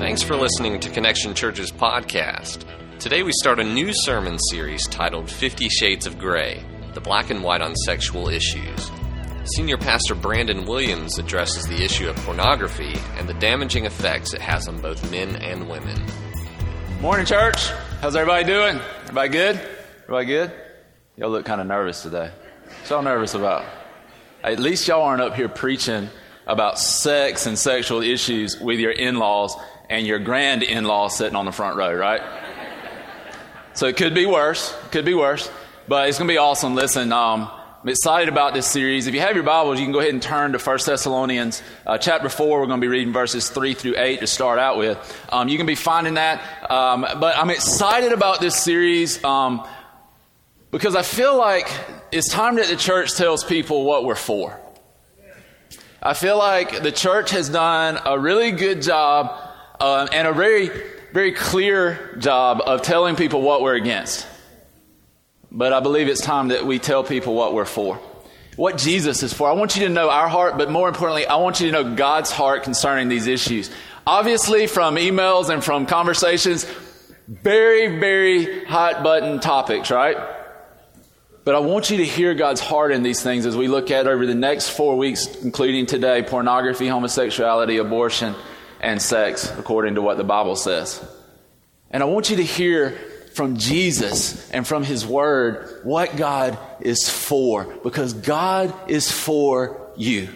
Thanks for listening to Connection Church's podcast. Today we start a new sermon series titled 50 Shades of Grey, the black and white on sexual issues. Senior Pastor Brandon Williams addresses the issue of pornography and the damaging effects it has on both men and women. Morning, church. How's everybody doing? Everybody good? Everybody good? Y'all look kind of nervous today. What's y'all nervous about? At least y'all aren't up here preaching about sex and sexual issues with your in-laws and your grand in-laws sitting on the front row, right? So it could be worse. But it's going to be awesome. Listen, I'm excited about this series. If you have your Bibles, you can go ahead and turn to 1 Thessalonians chapter 4. We're going to be reading verses 3 through 8 to start out with. You can be finding that. But I'm excited about this series because I feel like it's time that the church tells people what we're for. I feel like the church has done a really good job and a very, very clear job of telling people what we're against. But I believe it's time that we tell people what we're for. What Jesus is for. I want you to know our heart, but more importantly, I want you to know God's heart concerning these issues. Obviously, from emails and from conversations, very, very hot button topics, right? But I want you to hear God's heart in these things as we look at over the next 4 weeks, including today, pornography, homosexuality, abortion, and sex, according to what the Bible says. And I want you to hear from Jesus and from His Word what God is for, because God is for you.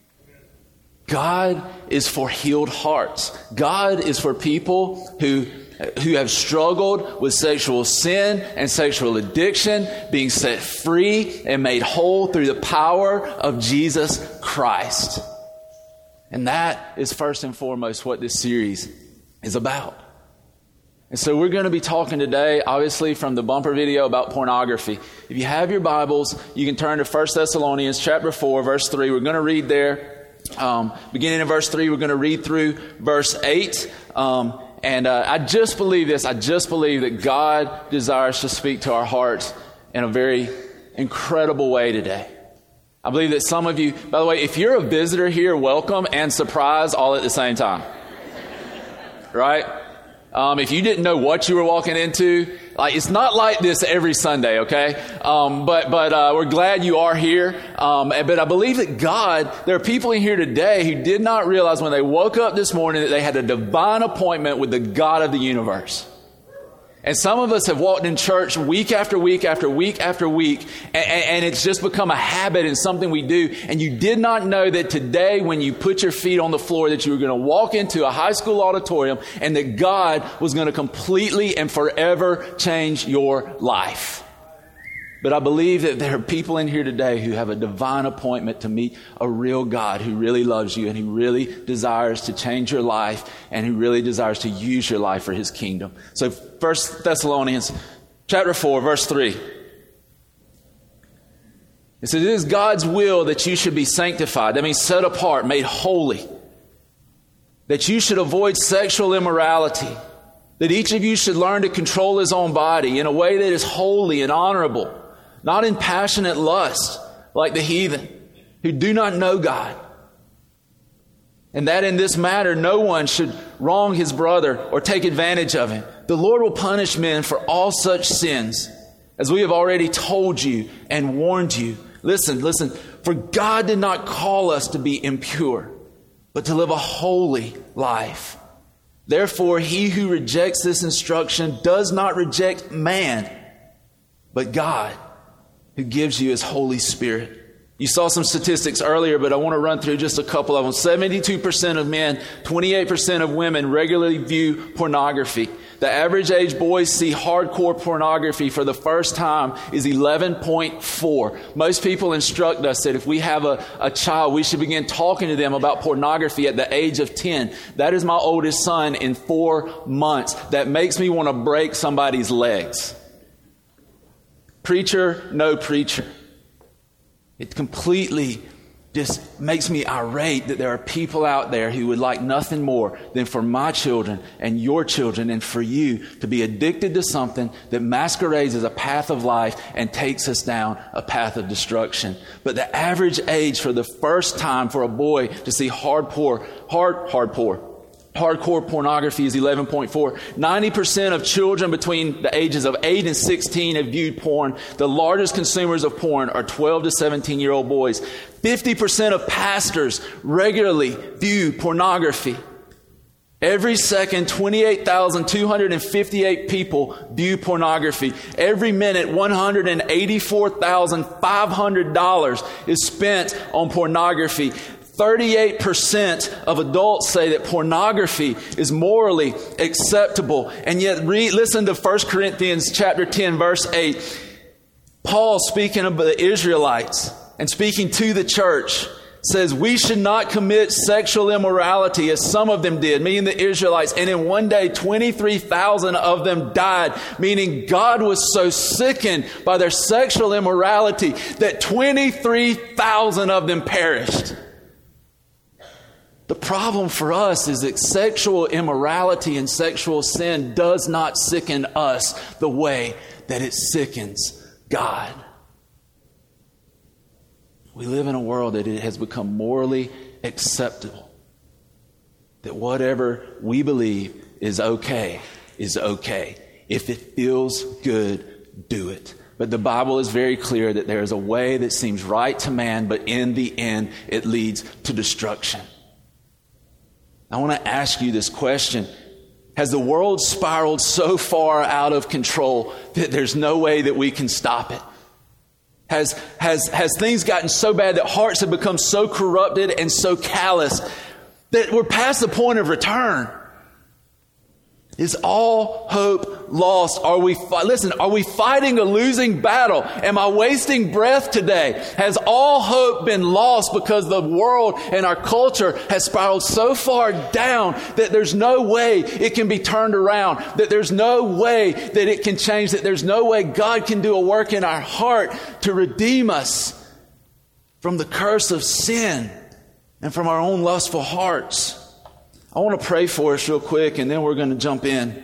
God is for healed hearts. God is for people who have struggled with sexual sin and sexual addiction, being set free and made whole through the power of Jesus Christ. And that is first and foremost what this series is about. And so we're going to be talking today, obviously, from the bumper video about pornography. If you have your Bibles, you can turn to 1 Thessalonians chapter 4, verse 3. We're going to read there. Beginning in verse 3, we're going to read through verse 8. I just believe this. I just believe that God desires to speak to our hearts in a very incredible way today. I believe that some of you, by the way, if you're a visitor here, welcome and surprise all at the same time. Right? If you didn't know what you were walking into, it's not like this every Sunday, okay? But we're glad you are here. But I believe that there are people in here today who did not realize when they woke up this morning that they had a divine appointment with the God of the universe. And some of us have walked in church week after week after week after week, and it's just become a habit and something we do. And you did not know that today, when you put your feet on the floor, that you were going to walk into a high school auditorium and that God was going to completely and forever change your life. But I believe that there are people in here today who have a divine appointment to meet a real God who really loves you and who really desires to change your life and who really desires to use your life for His kingdom. So 1 Thessalonians chapter 4, verse 3. It says, "It is God's will that you should be sanctified." That means set apart, made holy. That you should avoid sexual immorality. That each of you should learn to control his own body in a way that is holy and honorable. Not in passionate lust, like the heathen, who do not know God. And that in this matter, no one should wrong his brother or take advantage of him. The Lord will punish men for all such sins, as we have already told you and warned you. Listen, for God did not call us to be impure, but to live a holy life. Therefore, he who rejects this instruction does not reject man, but God, who gives you His Holy Spirit. You saw some statistics earlier, but I want to run through just a couple of them. 72% of men, 28% of women regularly view pornography. The average age boys see hardcore pornography for the first time is 11.4. Most people instruct us that if we have a child, we should begin talking to them about pornography at the age of 10. That is my oldest son in 4 months. That makes me want to break somebody's legs. Preacher, no preacher. It completely just makes me irate that there are people out there who would like nothing more than for my children and your children and for you to be addicted to something that masquerades as a path of life and takes us down a path of destruction. But the average age for the first time for a boy to see hardcore Hardcore pornography is 11.4. 90% of children between the ages of 8 and 16 have viewed porn. The largest consumers of porn are 12 to 17-year-old boys. 50% of pastors regularly view pornography. Every second, 28,258 people view pornography. Every minute, $184,500 is spent on pornography. 38% of adults say that pornography is morally acceptable. And yet, listen to 1 Corinthians chapter 10, verse 8. Paul, speaking of the Israelites and speaking to the church, says, we should not commit sexual immorality as some of them did, meaning the Israelites. And in one day, 23,000 of them died, meaning God was so sickened by their sexual immorality that 23,000 of them perished. The problem for us is that sexual immorality and sexual sin does not sicken us the way that it sickens God. We live in a world that it has become morally acceptable. That whatever we believe is okay is okay. If it feels good, do it. But the Bible is very clear that there is a way that seems right to man, but in the end, it leads to destruction. I want to ask you this question. Has the world spiraled so far out of control that there's no way that we can stop it? Has things gotten so bad that hearts have become so corrupted and so callous that we're past the point of return? Is all hope lost? Are we fighting a losing battle? Am I wasting breath today? Has all hope been lost because the world and our culture has spiraled so far down that there's no way it can be turned around, that there's no way that it can change, that there's no way God can do a work in our heart to redeem us from the curse of sin and from our own lustful hearts? I want to pray for us real quick, and then we're going to jump in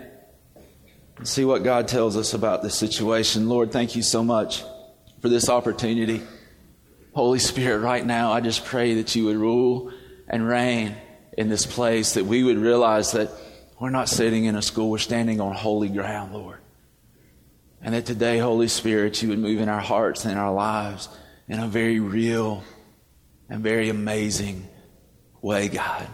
and see what God tells us about this situation. Lord, thank you so much for this opportunity. Holy Spirit, right now, I just pray that you would rule and reign in this place, that we would realize that we're not sitting in a school, we're standing on holy ground, Lord. And that today, Holy Spirit, you would move in our hearts and in our lives in a very real and very amazing way, God.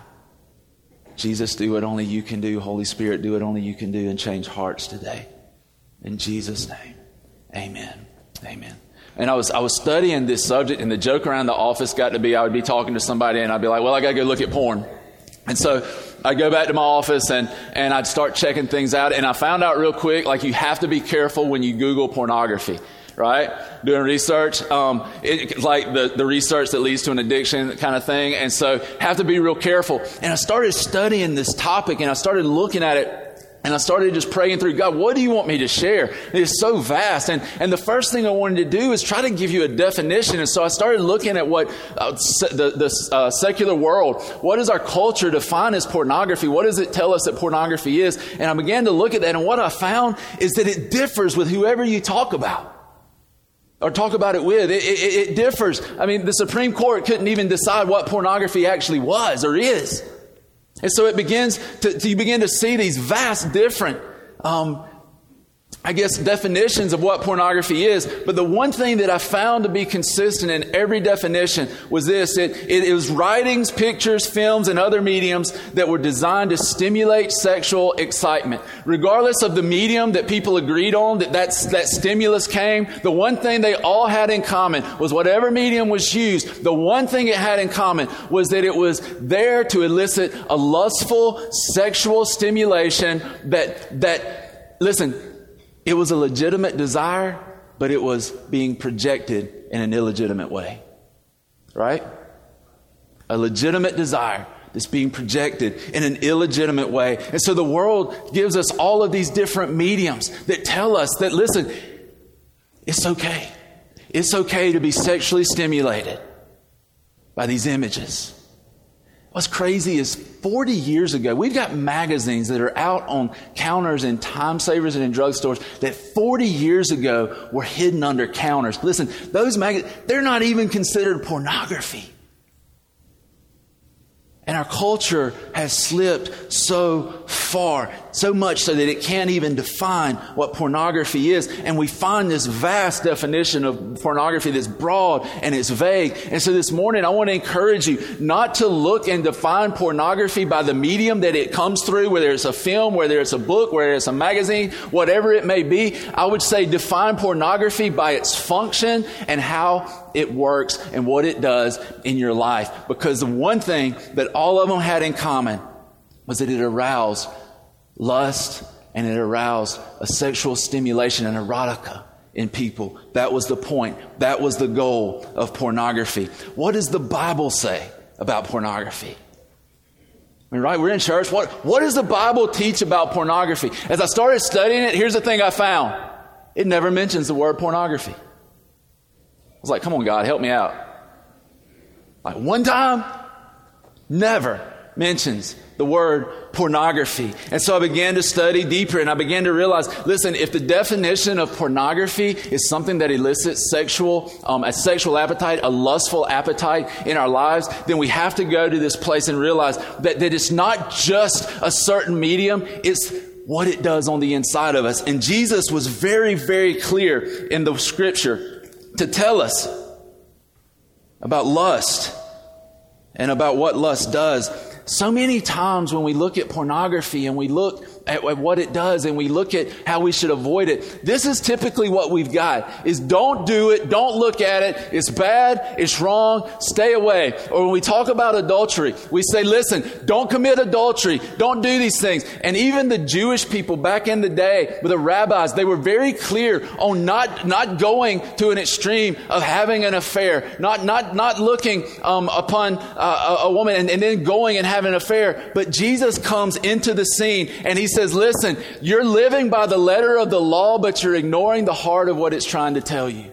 Jesus, do what only you can do. Holy Spirit, do what only you can do and change hearts today. In Jesus' name, amen. Amen. And I was studying this subject, and the joke around the office got to be I would be talking to somebody and I'd be like, well, I got to go look at porn. And so I'd go back to my office and I'd start checking things out. And I found out real quick, like, you have to be careful when you Google pornography. Right? Doing research, like the research that leads to an addiction kind of thing. And so have to be real careful. And I started studying this topic and I started looking at it and I started just praying through, God, what do you want me to share? It's so vast. And the first thing I wanted to do is try to give you a definition. And so I started looking at what the secular world, what does our culture define as pornography? What does it tell us that pornography is? And I began to look at that. And what I found is that it differs with whoever you talk about. Or talk about it with. It differs. I mean, the Supreme Court couldn't even decide what pornography actually was or is. And so it begins you begin to see these vast different, definitions of what pornography is. But the one thing that I found to be consistent in every definition was this. It was writings, pictures, films, and other mediums that were designed to stimulate sexual excitement. Regardless of the medium that people agreed on, that stimulus came, the one thing they all had in common was whatever medium was used, the one thing it had in common was that it was there to elicit a lustful sexual stimulation that listen, it was a legitimate desire, but it was being projected in an illegitimate way. Right? A legitimate desire that's being projected in an illegitimate way. And so the world gives us all of these different mediums that tell us that, listen, it's okay. It's okay to be sexually stimulated by these images. What's crazy is 40 years ago, we've got magazines that are out on counters in Time Savers and in drugstores that 40 years ago were hidden under counters. Listen, those magazines, they're not even considered pornography. And our culture has slipped so far, so much so that it can't even define what pornography is. And we find this vast definition of pornography that's broad and it's vague. And so this morning, I want to encourage you not to look and define pornography by the medium that it comes through, whether it's a film, whether it's a book, whether it's a magazine, whatever it may be. I would say define pornography by its function and how it works and what it does in your life. Because the one thing that all of them had in common was that it aroused lust and it aroused a sexual stimulation and erotica in people. That was the point. That was the goal of pornography. What does the Bible say about pornography? I mean, right? We're in church. What does the Bible teach about pornography? As I started studying it, here's the thing I found. It never mentions the word pornography. I was like, come on, God, help me out. Like one time, never mentions the word pornography. And so I began to study deeper and I began to realize, listen, if the definition of pornography is something that elicits a sexual appetite, a lustful appetite in our lives, then we have to go to this place and realize that it's not just a certain medium, it's what it does on the inside of us. And Jesus was very, very clear in the scripture to tell us about lust and about what lust does. So many times when we look at pornography and we look at what it does and we look at how we should avoid it, this is typically what we've got is don't do it, don't look at it, it's bad, it's wrong, stay away. Or when we talk about adultery, we say, listen, don't commit adultery, don't do these things. And even the Jewish people back in the day with the rabbis, they were very clear on not going to an extreme of having an affair, not looking upon a woman and then going and having an affair. But Jesus comes into the scene and he says, listen, you're living by the letter of the law, but you're ignoring the heart of what it's trying to tell you.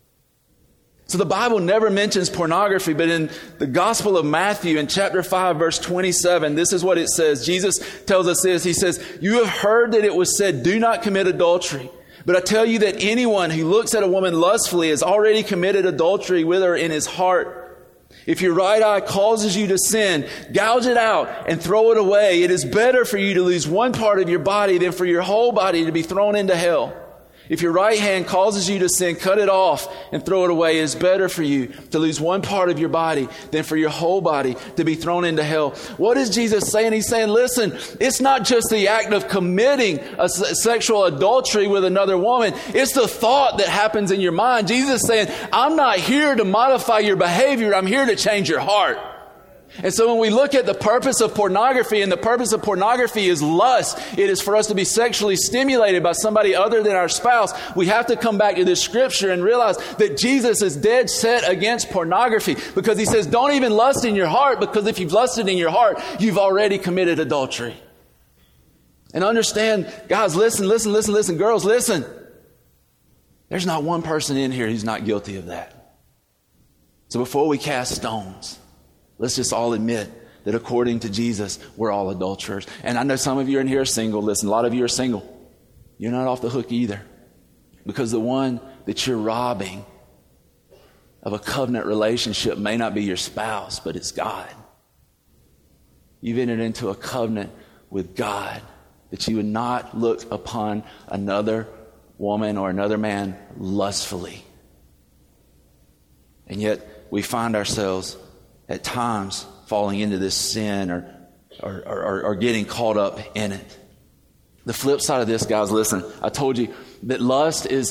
So the Bible never mentions pornography, but in the Gospel of Matthew in chapter 5, verse 27, this is what it says. Jesus tells us this. He says, you have heard that it was said, do not commit adultery. But I tell you that anyone who looks at a woman lustfully has already committed adultery with her in his heart. If your right eye causes you to sin, gouge it out and throw it away. It is better for you to lose one part of your body than for your whole body to be thrown into hell. If your right hand causes you to sin, cut it off and throw it away. It is better for you to lose one part of your body than for your whole body to be thrown into hell. What is Jesus saying? He's saying, listen, it's not just the act of committing a sexual adultery with another woman. It's the thought that happens in your mind. Jesus is saying, I'm not here to modify your behavior. I'm here to change your heart. And so when we look at the purpose of pornography, and the purpose of pornography is lust, it is for us to be sexually stimulated by somebody other than our spouse, we have to come back to this scripture and realize that Jesus is dead set against pornography, because he says, don't even lust in your heart, because if you've lusted in your heart, you've already committed adultery. And understand, guys, listen, girls, listen. There's not one person in here who's not guilty of that. So before we cast stones, let's just all admit that according to Jesus, we're all adulterers. And I know some of you in here are single. Listen, a lot of you are single. You're not off the hook either. Because the one that you're robbing of a covenant relationship may not be your spouse, but it's God. You've entered into a covenant with God that you would not look upon another woman or another man lustfully. And yet we find ourselves at times falling into this sin or getting caught up in it. The flip side of this, guys, listen, I told you that lust is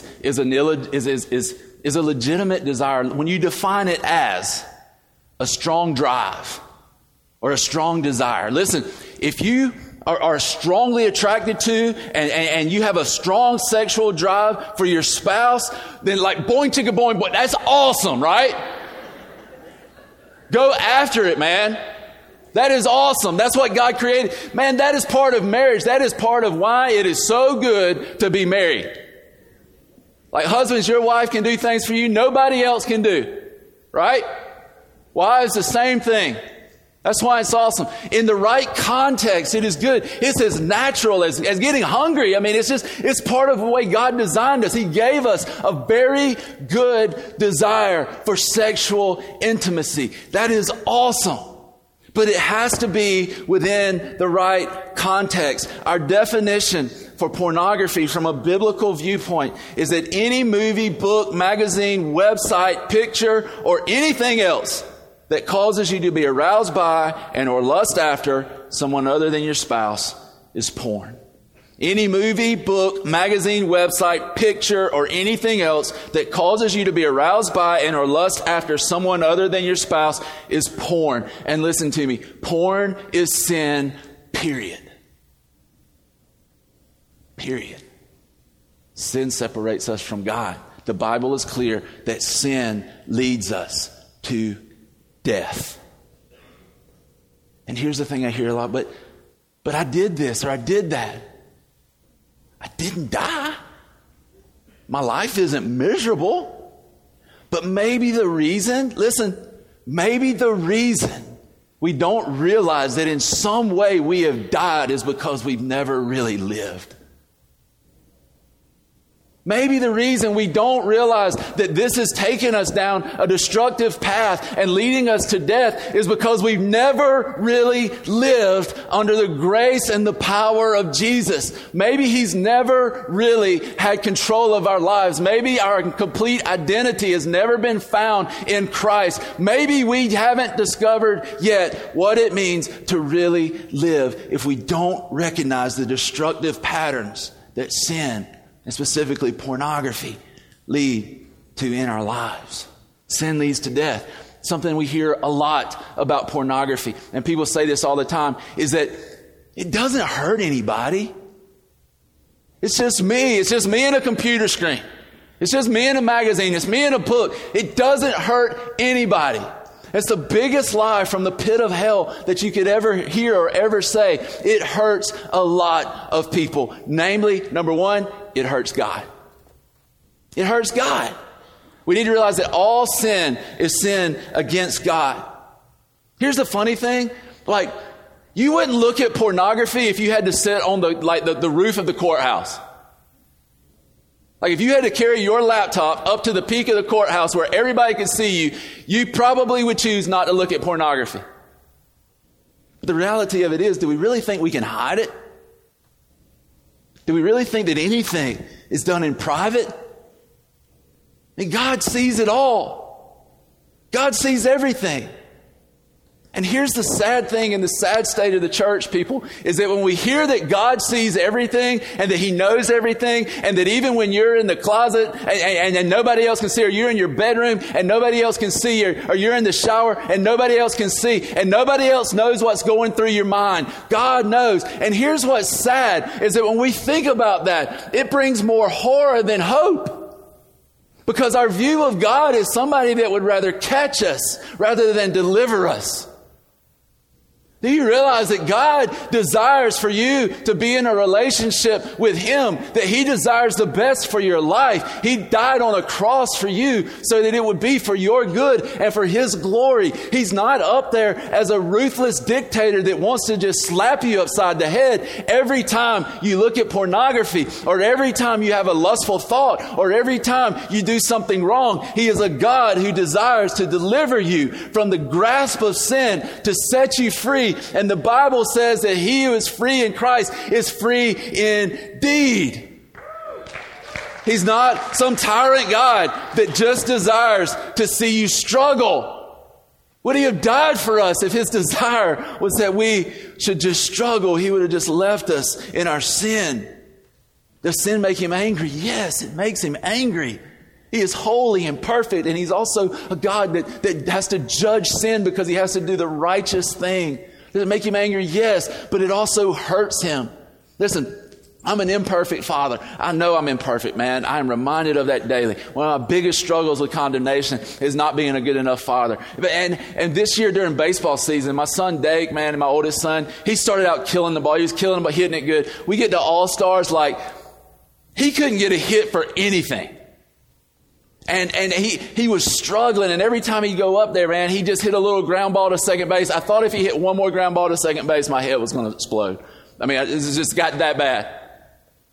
a legitimate desire when you define it as a strong drive or a strong desire. Listen, if you are strongly attracted to and you have a strong sexual drive for your spouse, then like boing chicka boing boing, that's awesome, right? Go after it, man. That is awesome. That's what God created. Man, that is part of marriage. That is part of why it is so good to be married. Like husbands, your wife can do things for you nobody else can do. Right? Wives, the same thing. That's why it's awesome. In the right context, it is good. It's as natural as getting hungry. I mean, it's part of the way God designed us. He gave us a very good desire for sexual intimacy. That is awesome. But it has to be within the right context. Our definition for pornography from a biblical viewpoint is that any movie, book, magazine, website, picture, or anything else that causes you to be aroused by and or lust after someone other than your spouse is porn. Any movie, book, magazine, website, picture, or anything else that causes you to be aroused by and or lust after someone other than your spouse is porn. And listen to me, porn is sin, period. Period. Sin separates us from God. The Bible is clear that sin leads us to death. And here's the thing I hear a lot, but I did this or I did that. I didn't die. My life isn't miserable. But maybe the reason we don't realize that in some way we have died is because we've never really lived. Maybe the reason we don't realize that this has taken us down a destructive path and leading us to death is because we've never really lived under the grace and the power of Jesus. Maybe He's never really had control of our lives. Maybe our complete identity has never been found in Christ. Maybe we haven't discovered yet what it means to really live if we don't recognize the destructive patterns that sin, and specifically pornography, lead to in our lives. Sin leads to death. Something we hear a lot about pornography, and people say this all the time, is that it doesn't hurt anybody. It's just me. It's just me and a computer screen. It's just me and a magazine. It's me and a book. It doesn't hurt anybody. It's the biggest lie from the pit of hell that you could ever hear or ever say. It hurts a lot of people. Namely, number one, it hurts God. It hurts God. We need to realize that all sin is sin against God. Here's the funny thing. Like, you wouldn't look at pornography if you had to sit on the roof of the courthouse. Like if you had to carry your laptop up to the peak of the courthouse where everybody could see you, you probably would choose not to look at pornography. But the reality of it is, do we really think we can hide it? Do we really think that anything is done in private? And God sees it all. God sees everything. And here's the sad thing and the sad state of the church, people, is that when we hear that God sees everything and that He knows everything and that even when you're in the closet and nobody else can see, or you're in your bedroom and nobody else can see, or you're in the shower and nobody else can see and nobody else knows what's going through your mind, God knows. And here's what's sad is that when we think about that, it brings more horror than hope. Because our view of God is somebody that would rather catch us rather than deliver us. Do you realize that God desires for you to be in a relationship with Him, that He desires the best for your life? He died on a cross for you so that it would be for your good and for His glory. He's not up there as a ruthless dictator that wants to just slap you upside the head every time you look at pornography, or every time you have a lustful thought, or every time you do something wrong. He is a God who desires to deliver you from the grasp of sin, to set you free. And the Bible says that he who is free in Christ is free indeed. He's not some tyrant God that just desires to see you struggle. Would He have died for us if His desire was that we should just struggle? He would have just left us in our sin. Does sin make Him angry? Yes, it makes Him angry. He is holy and perfect, and He's also a God that has to judge sin because He has to do the righteous thing. Does it make Him angry? Yes, but it also hurts Him. Listen, I'm an imperfect father. I know I'm imperfect, man. I am reminded of that daily. One of my biggest struggles with condemnation is not being a good enough father. And this year during baseball season, my son Dake, man, and my oldest son, he started out killing the ball. He was killing the ball, hitting it good. We get to All-Stars, like, he couldn't get a hit for anything. And he was struggling, and every time he'd go up there, man, he just hit a little ground ball to second base. I thought if he hit one more ground ball to second base, my head was going to explode. I mean, it just got that bad.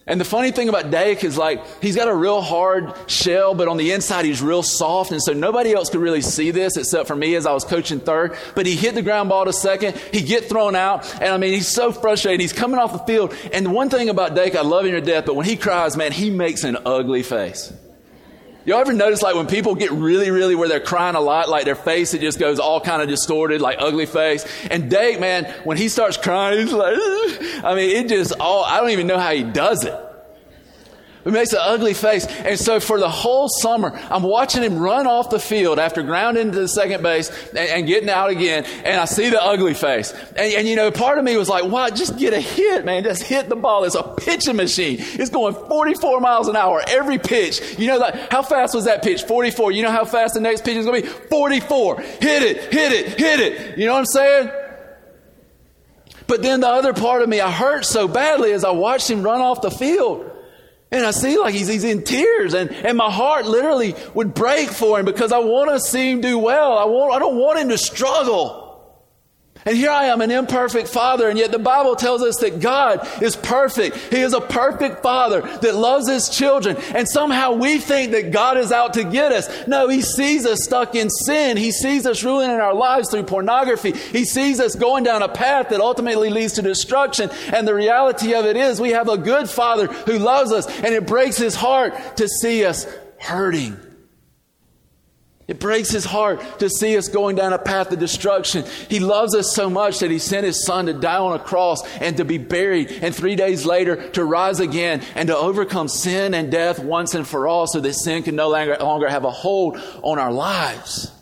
And the funny thing about Dake is like, he's got a real hard shell, but on the inside he's real soft. And so nobody else could really see this except for me as I was coaching third. But he hit the ground ball to second. He get thrown out. And I mean, he's so frustrated. He's coming off the field. And the one thing about Dake, I love him to death, but when he cries, man, he makes an ugly face. Y'all ever notice like when people get really where they're crying a lot, like their face, it just goes all kind of distorted, like ugly face. And Dake, man, when he starts crying, he's like, I mean, I don't even know how he does it. It makes an ugly face. And so for the whole summer, I'm watching him run off the field after grounding to the second base and getting out again. And I see the ugly face. And you know, part of me was like, wow, just get a hit, man. Just hit the ball. It's a pitching machine. It's going 44 miles an hour every pitch. You know, like, how fast was that pitch? 44. You know how fast the next pitch is going to be? 44. Hit it. You know what I'm saying? But then the other part of me, I hurt so badly as I watched him run off the field. And I see like he's in tears and my heart literally would break for him because I want to see him do well. I don't want him to struggle. And here I am, an imperfect father, and yet the Bible tells us that God is perfect. He is a perfect father that loves his children. And somehow we think that God is out to get us. No, he sees us stuck in sin. He sees us ruining our lives through pornography. He sees us going down a path that ultimately leads to destruction. And the reality of it is we have a good father who loves us, and it breaks his heart to see us hurting. It breaks his heart to see us going down a path of destruction. He loves us so much that he sent his son to die on a cross and to be buried, and 3 days later to rise again and to overcome sin and death once and for all so that sin can no longer have a hold on our lives.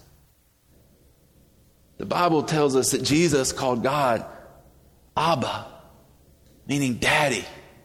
The Bible tells us that Jesus called God Abba, meaning daddy.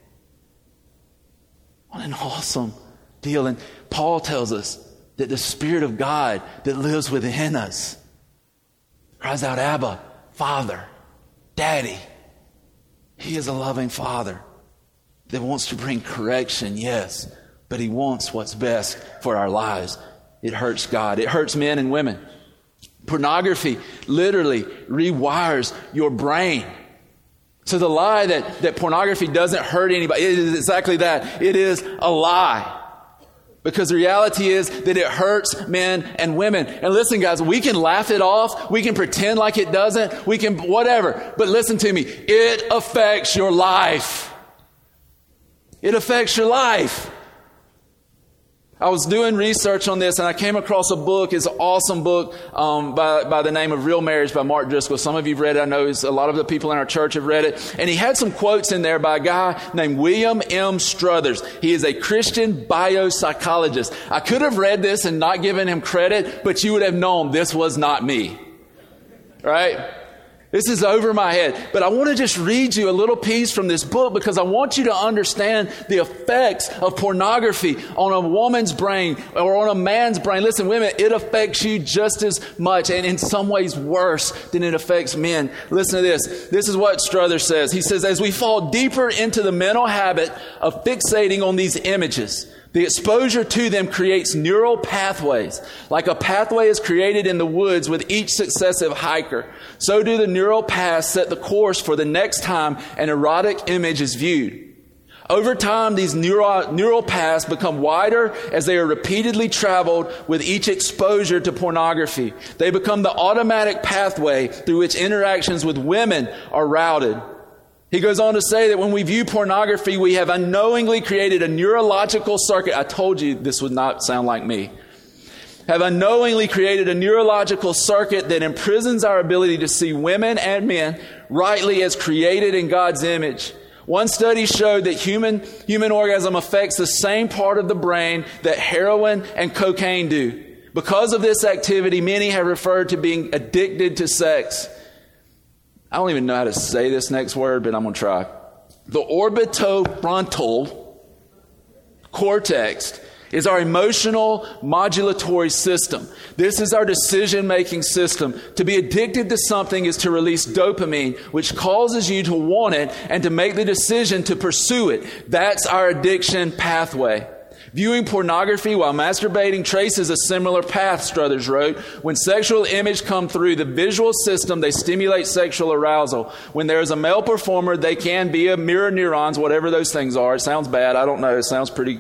What an awesome deal. And Paul tells us that the Spirit of God that lives within us cries out, Abba, Father, Daddy. He is a loving Father that wants to bring correction, yes, but he wants what's best for our lives. It hurts God. It hurts men and women. Pornography literally rewires your brain. So the lie that pornography doesn't hurt anybody, it is exactly that. It is a lie. Because the reality is that it hurts men and women. And listen, guys, we can laugh it off. We can pretend like it doesn't. We can whatever. But listen to me. It affects your life. It affects your life. I was doing research on this and I came across a book. It's an awesome book by the name of Real Marriage by Mark Driscoll. Some of you have read it. I know a lot of the people in our church have read it. And he had some quotes in there by a guy named William M. Struthers. He is a Christian biopsychologist. I could have read this and not given him credit, but you would have known this was not me. Right? This is over my head. But I want to just read you a little piece from this book because I want you to understand the effects of pornography on a woman's brain or on a man's brain. Listen, women, it affects you just as much and in some ways worse than it affects men. Listen to this. This is what Struthers says. He says, as we fall deeper into the mental habit of fixating on these images, the exposure to them creates neural pathways. Like a pathway is created in the woods with each successive hiker, so do the neural paths set the course for the next time an erotic image is viewed. Over time, these neural paths become wider as they are repeatedly traveled with each exposure to pornography. They become the automatic pathway through which interactions with women are routed. He goes on to say that when we view pornography, we have unknowingly created a neurological circuit. I told you this would not sound like me. Have unknowingly created a neurological circuit that imprisons our ability to see women and men rightly as created in God's image. One study showed that human orgasm affects the same part of the brain that heroin and cocaine do. Because of this activity, many have referred to being addicted to sex. I don't even know how to say this next word, but I'm going to try. The orbitofrontal cortex is our emotional modulatory system. This is our decision-making system. To be addicted to something is to release dopamine, which causes you to want it and to make the decision to pursue it. That's our addiction pathway. Viewing pornography while masturbating traces a similar path, Struthers wrote. When sexual images come through the visual system, they stimulate sexual arousal. When there is a male performer, they can be a mirror neurons, whatever those things are. It sounds bad. I don't know. It sounds pretty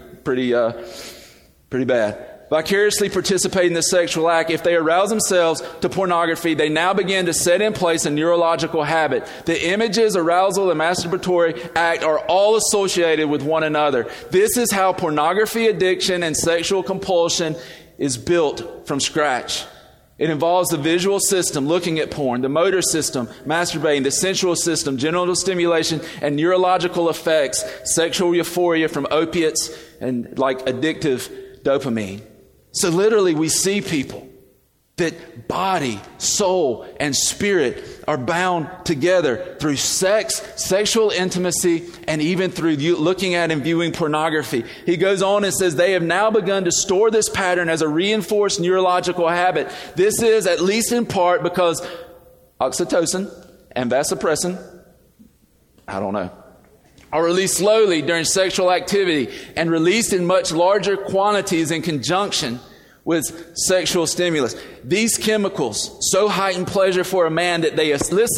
bad. Vicariously participate in the sexual act. If they arouse themselves to pornography, they now begin to set in place a neurological habit. The images, arousal, and masturbatory act are all associated with one another. This is how pornography addiction and sexual compulsion is built from scratch. It involves the visual system, looking at porn, the motor system, masturbating, the sensual system, genital stimulation, and neurological effects, sexual euphoria from opiates and like addictive dopamine. So literally we see people that body, soul, and spirit are bound together through sex, sexual intimacy, and even through looking at and viewing pornography. He goes on and says they have now begun to store this pattern as a reinforced neurological habit. This is, at least in part, because oxytocin and vasopressin, I don't know, are released slowly during sexual activity and released in much larger quantities in conjunction with sexual stimulus. These chemicals so heighten pleasure for a man that they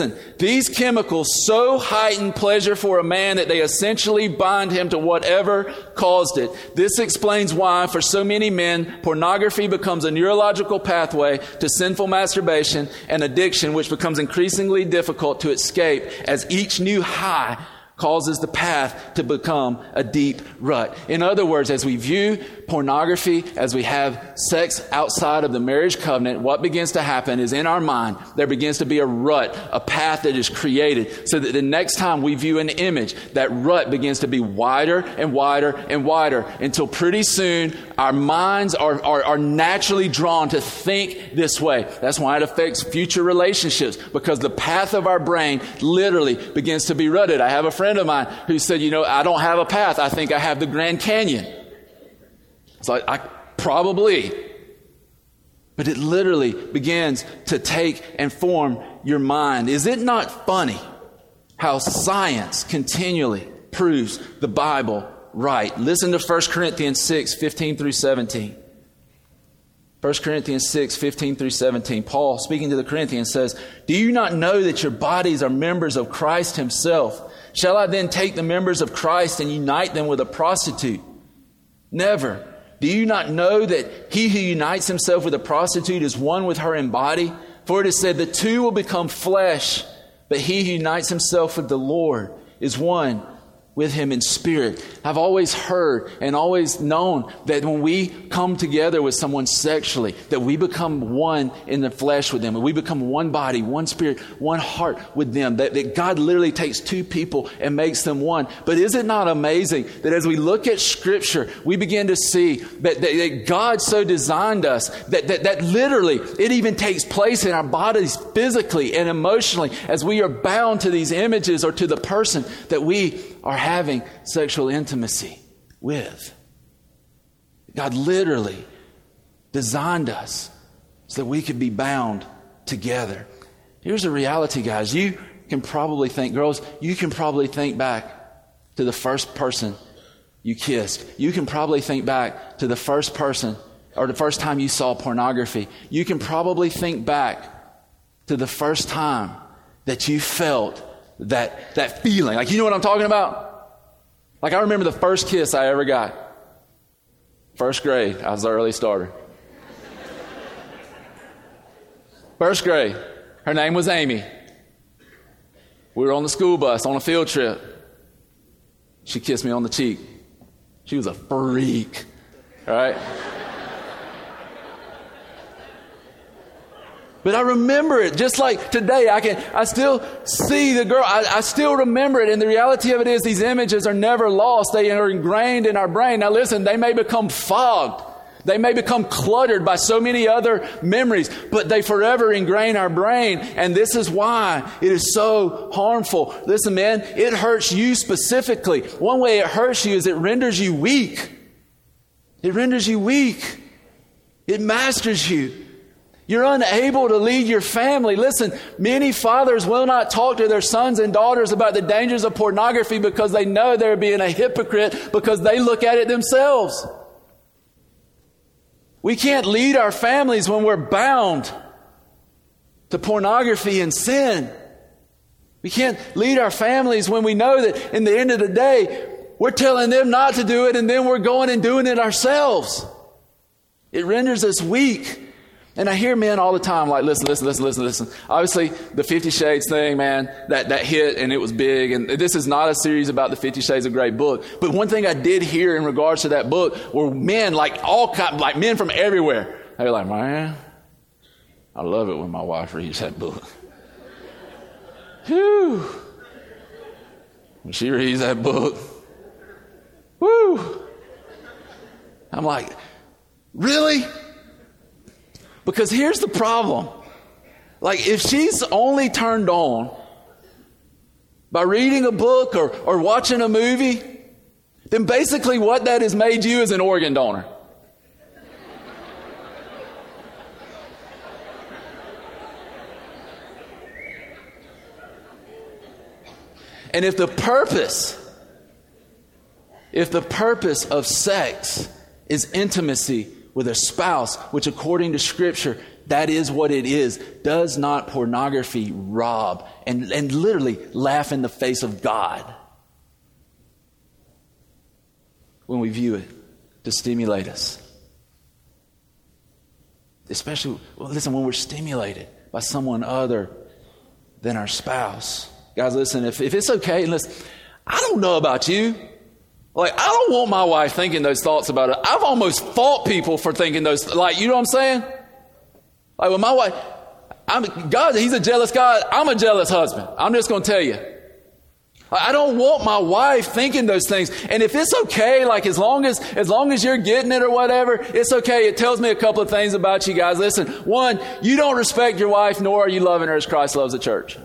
essentially bind him to whatever caused it. This explains why, for so many men, pornography becomes a neurological pathway to sinful masturbation and addiction, which becomes increasingly difficult to escape as each new high causes the path to become a deep rut. In other words, as we view pornography, as we have sex outside of the marriage covenant, what begins to happen is in our mind, there begins to be a rut, a path that is created so that the next time we view an image, that rut begins to be wider and wider and wider until pretty soon our minds are naturally drawn to think this way. That's why it affects future relationships, because the path of our brain literally begins to be rutted. I have a friend of mine who said, I don't have a path. I think I have the Grand Canyon. So I probably, but it literally begins to take and form your mind. Is it not funny how science continually proves the Bible right? Listen to 1 Corinthians 6, 15 through 17. 1 Corinthians 6, 15 through 17. Paul, speaking to the Corinthians, says, "Do you not know that your bodies are members of Christ himself? Shall I then take the members of Christ and unite them with a prostitute? Never. Do you not know that he who unites himself with a prostitute is one with her in body? For it is said, the two will become flesh, but he who unites himself with the Lord is one with him in spirit." I've always heard and always known that when we come together with someone sexually, that we become one in the flesh with them. We become one body, one spirit, one heart with them. That God literally takes two people and makes them one. But is it not amazing that as we look at Scripture, we begin to see that God so designed us that literally it even takes place in our bodies physically and emotionally as we are bound to these images or to the person that we are having sexual intimacy with. God literally designed us so that we could be bound together. Here's the reality, guys. You can probably think, girls, you can probably think back to the first person you kissed. You can probably think back to the first person or the first time you saw pornography. You can probably think back to the first time that you felt that feeling. Like, you know what I'm talking about? Like, I remember the first kiss I ever got. First grade. I was the early starter. First grade. Her name was Amy. We were on the school bus on a field trip. She kissed me on the cheek. She was a freak. All right? But I remember it just like today. I still see the girl. I still remember it. And the reality of it is these images are never lost. They are ingrained in our brain. Now listen, they may become fogged. They may become cluttered by so many other memories, but they forever ingrain our brain. And this is why it is so harmful. Listen, man, it hurts you specifically. One way it hurts you is it renders you weak. It renders you weak. It masters you. You're unable to lead your family. Listen, many fathers will not talk to their sons and daughters about the dangers of pornography because they know they're being a hypocrite because they look at it themselves. We can't lead our families when we're bound to pornography and sin. We can't lead our families when we know that in the end of the day, we're telling them not to do it and then we're going and doing it ourselves. It renders us weak. And I hear men all the time like, listen. Obviously, the 50 Shades thing, man, that hit and it was big. And this is not a series about the 50 Shades of Grey book. But one thing I did hear in regards to that book were men, like men from everywhere. They were like, man, I love it when my wife reads that book. Whew. When she reads that book, whoo. I'm like, really? Because here's the problem. Like, if she's only turned on by reading a book or watching a movie, then basically what that has made you is an organ donor. And if the purpose of sex is intimacy with a spouse, which according to Scripture, that is what it is, does not pornography rob and literally laugh in the face of God when we view it to stimulate us? Especially, when we're stimulated by someone other than our spouse. Guys, listen, if it's okay, and listen, I don't know about you. Like, I don't want my wife thinking those thoughts about it. I've almost fought people for thinking those, like, you know what I'm saying? Like, with my wife, God, He's a jealous God. I'm a jealous husband. I'm just going to tell you. I don't want my wife thinking those things. And if it's okay, like, as long as you're getting it or whatever, it's okay. It tells me a couple of things about you guys. Listen, one, you don't respect your wife, nor are you loving her as Christ loves the church.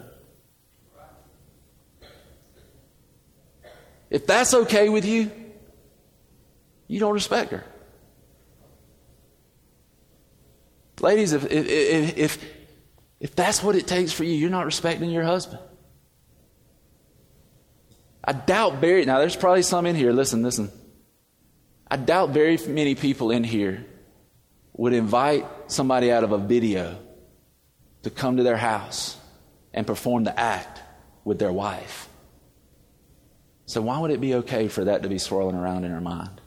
If that's okay with you, you don't respect her. Ladies, if that's what it takes for you, you're not respecting your husband. I doubt now there's probably some in here, listen. I doubt very many people in here would invite somebody out of a video to come to their house and perform the act with their wife. So why would it be okay for that to be swirling around in our mind?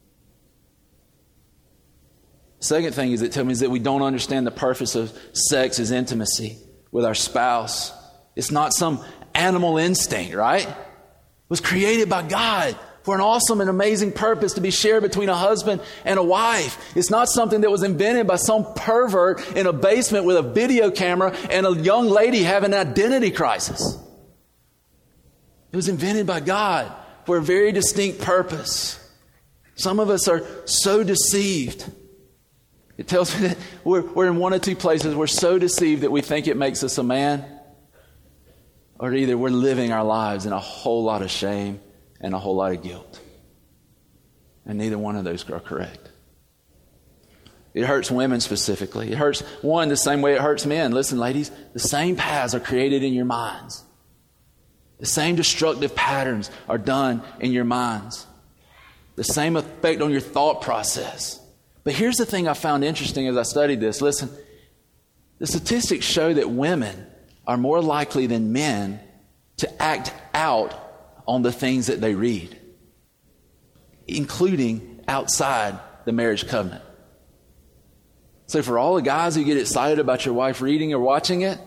Second thing is it tells me is that we don't understand the purpose of sex as intimacy with our spouse. It's not some animal instinct, right? It was created by God for an awesome and amazing purpose to be shared between a husband and a wife. It's not something that was invented by some pervert in a basement with a video camera and a young lady having an identity crisis. It was invented by God for a very distinct purpose. Some of us are so deceived. It tells me that we're in one of two places. We're so deceived that we think it makes us a man, or either we're living our lives in a whole lot of shame and a whole lot of guilt. And neither one of those are correct. It hurts women specifically. It hurts one the same way it hurts men. Listen, ladies, the same paths are created in your minds. The same destructive patterns are done in your minds. The same effect on your thought process. But here's the thing I found interesting as I studied this. Listen, the statistics show that women are more likely than men to act out on the things that they read, including outside the marriage covenant. So for all the guys who get excited about your wife reading or watching it,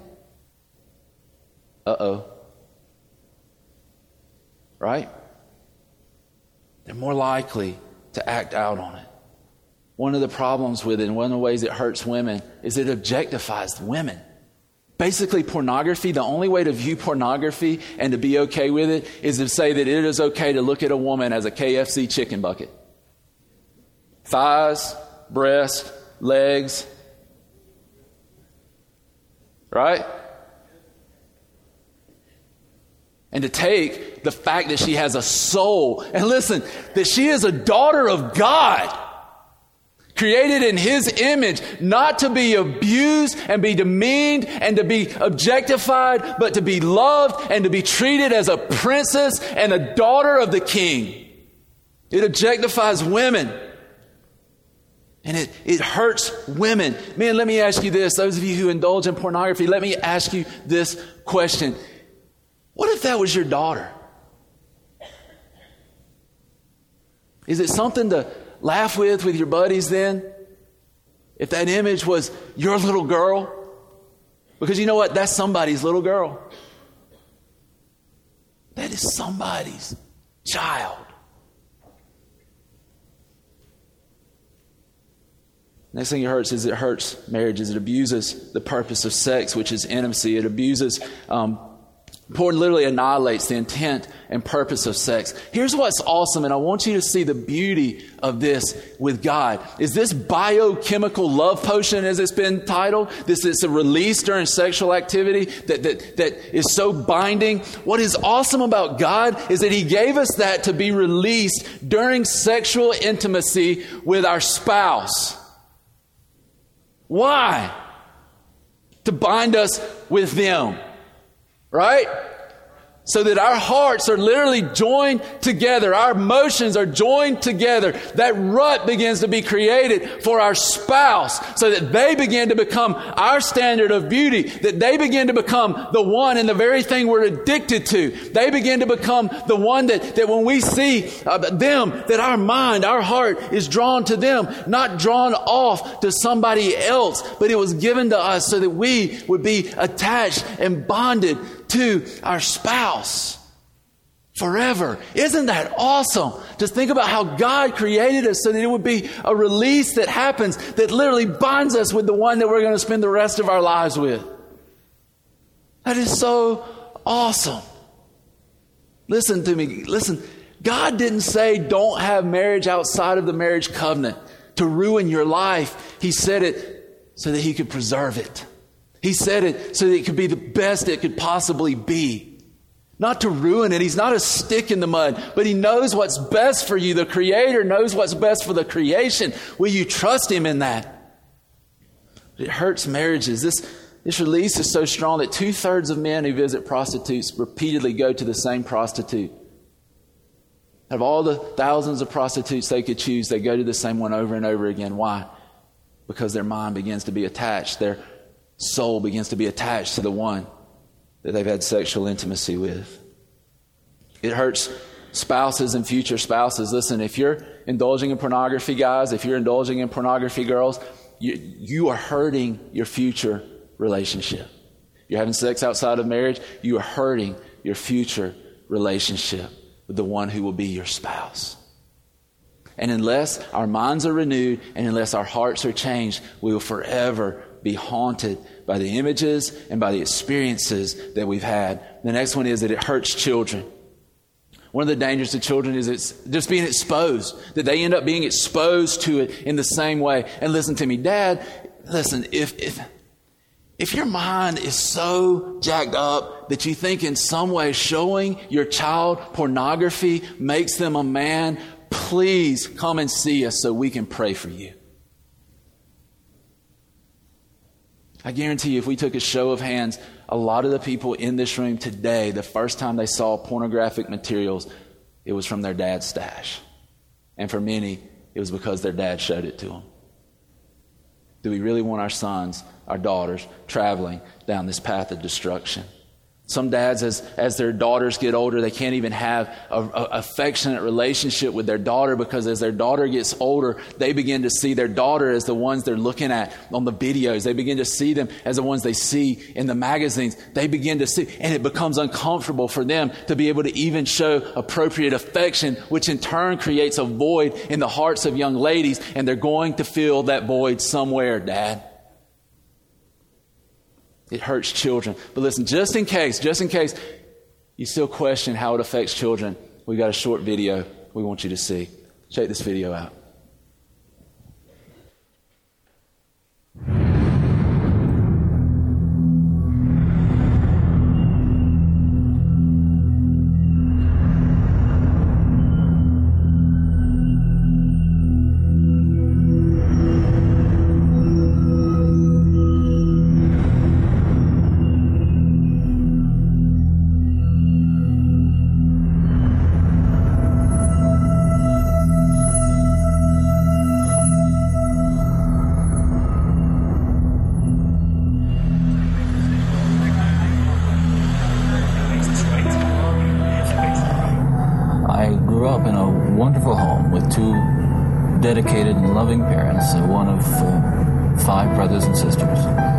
right? They're more likely to act out on it. One of the problems with it, and one of the ways it hurts women, is it objectifies women. Basically, pornography, the only way to view pornography and to be okay with it is to say that it is okay to look at a woman as a KFC chicken bucket. Thighs, breast, legs. Right? And to take the fact that she has a soul, and listen, that she is a daughter of God, created in His image, not to be abused and be demeaned and to be objectified, but to be loved and to be treated as a princess and a daughter of the King. It objectifies women. And it hurts women. Man, let me ask you this. Those of you who indulge in pornography, let me ask you this question. What if that was your daughter? Is it something to laugh with your buddies then? If that image was your little girl? Because you know what? That's somebody's little girl. That is somebody's child. Next thing it hurts marriages. It abuses the purpose of sex, which is intimacy. It abuses, porn literally annihilates the intent and purpose of sex. Here's what's awesome, and I want you to see the beauty of this with God. Is this biochemical love potion, as it's been titled? This is a release during sexual activity that is so binding. What is awesome about God is that He gave us that to be released during sexual intimacy with our spouse. Why? To bind us with them. Right? So that our hearts are literally joined together. Our emotions are joined together. That rut begins to be created for our spouse so that they begin to become our standard of beauty. That they begin to become the one and the very thing we're addicted to. They begin to become the one that when we see them, that our mind, our heart is drawn to them. Not drawn off to somebody else. But it was given to us so that we would be attached and bonded to our spouse forever. Isn't that awesome? Just think about how God created us so that it would be a release that happens that literally binds us with the one that we're going to spend the rest of our lives with. That is so awesome. Listen to me. Listen, God didn't say don't have marriage outside of the marriage covenant to ruin your life. He said it so that He could preserve it. He said it so that it could be the best it could possibly be. Not to ruin it. He's not a stick in the mud, but He knows what's best for you. The Creator knows what's best for the creation. Will you trust Him in that? It hurts marriages. This release is so strong that 2/3 of men who visit prostitutes repeatedly go to the same prostitute. Out of all the thousands of prostitutes they could choose, they go to the same one over and over again. Why? Because their mind begins to be attached. Their soul begins to be attached to the one that they've had sexual intimacy with. It hurts spouses and future spouses. Listen, if you're indulging in pornography, guys, if you're indulging in pornography, girls, you are hurting your future relationship. You're having sex outside of marriage, you are hurting your future relationship with the one who will be your spouse. And unless our minds are renewed and unless our hearts are changed, we will forever be haunted by the images and by the experiences that we've had. The next one is that it hurts children. One of the dangers to children is it's just being exposed, that they end up being exposed to it in the same way. And listen to me, Dad, listen, if your mind is so jacked up that you think in some way showing your child pornography makes them a man, please come and see us so we can pray for you. I guarantee you, if we took a show of hands, a lot of the people in this room today, the first time they saw pornographic materials, it was from their dad's stash. And for many, it was because their dad showed it to them. Do we really want our sons, our daughters, traveling down this path of destruction? Some dads, as their daughters get older, they can't even have a affectionate relationship with their daughter because as their daughter gets older, they begin to see their daughter as the ones they're looking at on the videos. They begin to see them as the ones they see in the magazines. They begin to see, and it becomes uncomfortable for them to be able to even show appropriate affection, which in turn creates a void in the hearts of young ladies, and they're going to fill that void somewhere, Dad. It hurts children. But listen, just in case you still question how it affects children, we've got a short video we want you to see. Check this video out. dedicated and loving parents, one of 5 brothers and sisters.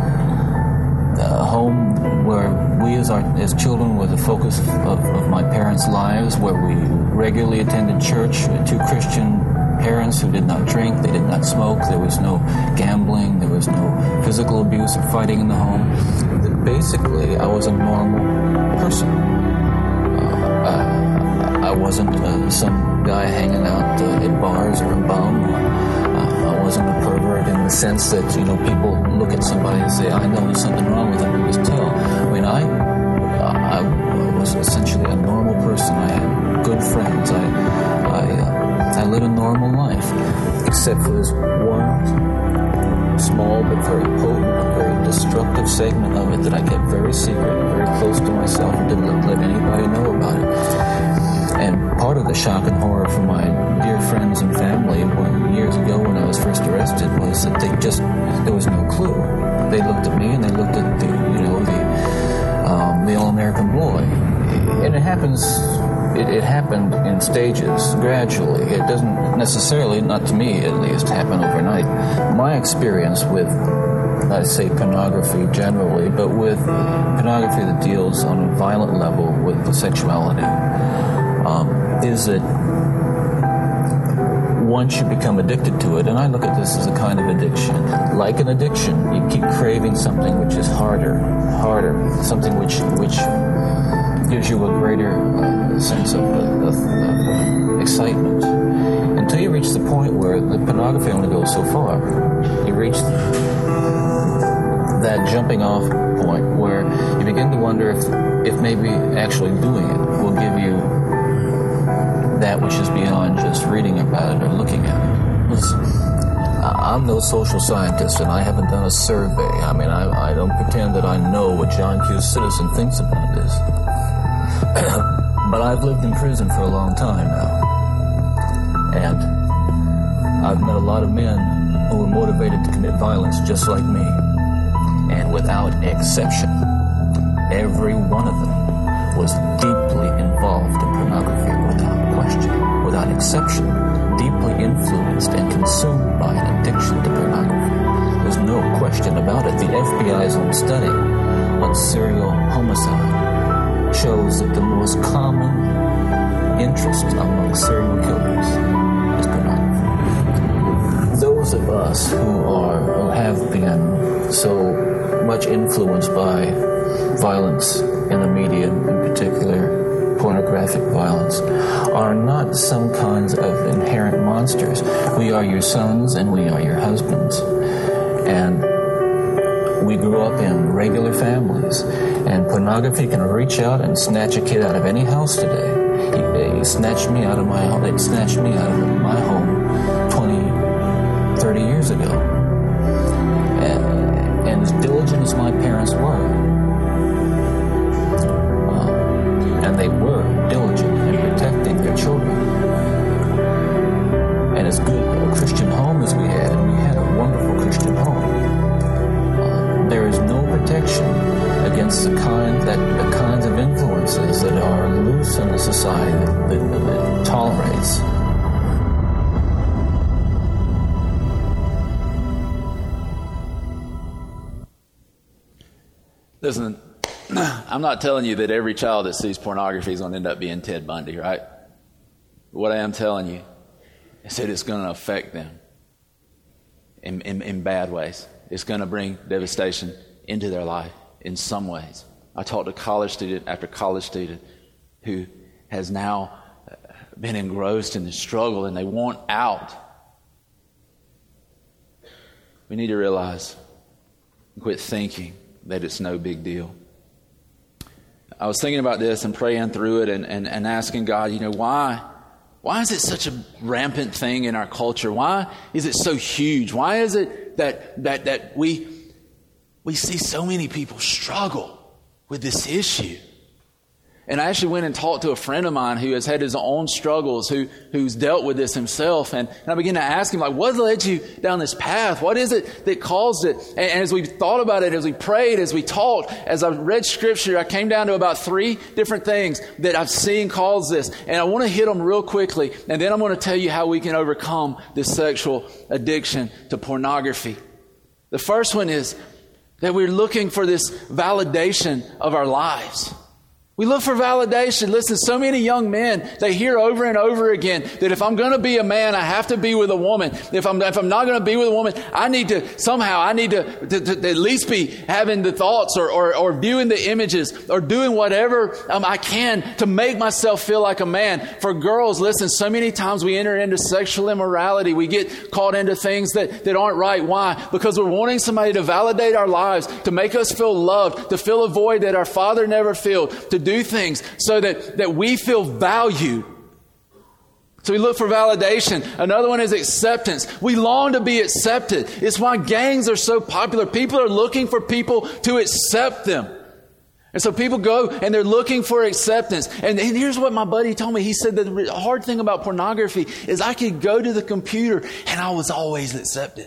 A home where we as children were the focus of my parents' lives, where we regularly attended church, 2 Christian parents who did not drink, they did not smoke, there was no gambling, there was no physical abuse or fighting in the home. Basically, I was a normal person. I wasn't some guy hanging out at bars or a bum. I wasn't a pervert in the sense that, people look at somebody and say, I know there's something wrong with them, and just tell. I mean, I was essentially a normal person. I had good friends. I led a normal life, except for this one small but very potent, very destructive segment of it that I kept very secret, very close to myself, and didn't let anybody know about it. And part of the shock and horror for my dear friends and family years ago when I was first arrested was that there was no clue. They looked at me and they looked at the all-American boy. And it happens, it happened in stages, gradually. It doesn't necessarily, not to me at least, happen overnight. My experience with, I say pornography generally, but with pornography that deals on a violent level with sexuality, is that once you become addicted to it, and I look at this as a kind of addiction, like an addiction, you keep craving something which is harder, something which gives you a greater sense of excitement, until you reach the point where the pornography only goes so far. You reach that jumping off point where you begin to wonder if maybe actually doing it will give you that which is beyond just reading about it or looking at it. Listen, I'm no social scientist, and I haven't done a survey. I mean, I don't pretend that I know what John Q. Citizen thinks about this. But I've lived in prison for a long time now. And I've met a lot of men who were motivated to commit violence just like me. And without exception, every one of them was deeply involved in pornography without question, without exception, deeply influenced and consumed by an addiction to pornography. There's no question about it. The FBI's own study on serial homicide shows that the most common interest among serial killers is pornography. Those of us who have been so much influenced by violence in the media, in particular pornographic violence, are not some kinds of inherent monsters. We are your sons and we are your husbands. And we grew up in regular families. And pornography can reach out and snatch a kid out of any house today. He snatched me out of my home. It snatched me out of my home 20, 30 years ago. And as diligent as my parents were, and they were diligent in protecting their children, and as good a Christian home as we had, and we had a wonderful Christian home, there is no protection against the kinds of influences that are loose in the society that tolerates. Listen, I'm not telling you that every child that sees pornography is going to end up being Ted Bundy, right? What I am telling you is that it's going to affect them in bad ways. It's going to bring devastation into their life in some ways. I talked to college student after college student who has now been engrossed in the struggle and they want out. We need to realize, quit thinking that it's no big deal. I was thinking about this and praying through it and asking God, why is it such a rampant thing in our culture? Why is it so huge? Why is it that we see so many people struggle with this issue? And I actually went and talked to a friend of mine who has had his own struggles, who's dealt with this himself. And I began to ask him, like, what led you down this path? What is it that caused it? And as we thought about it, as we prayed, as we talked, as I read Scripture, I came down to about 3 different things that I've seen cause this. And I want to hit them real quickly. And then I'm going to tell you how we can overcome this sexual addiction to pornography. The first one is that we're looking for this validation of our lives. We look for validation. Listen, so many young men, they hear over and over again that if I'm going to be a man, I have to be with a woman. If I'm not going to be with a woman, I need to at least be having the thoughts or viewing the images or doing whatever I can to make myself feel like a man. For girls, listen, so many times we enter into sexual immorality. We get caught into things that aren't right. Why? Because we're wanting somebody to validate our lives, to make us feel loved, to fill a void that our Father never filled, to do things so that we feel valued. So we look for validation. Another one is acceptance. We long to be accepted. It's why gangs are so popular. People are looking for people to accept them. And so people go and they're looking for acceptance. And here's what my buddy told me. He said that the hard thing about pornography is I could go to the computer and I was always accepted.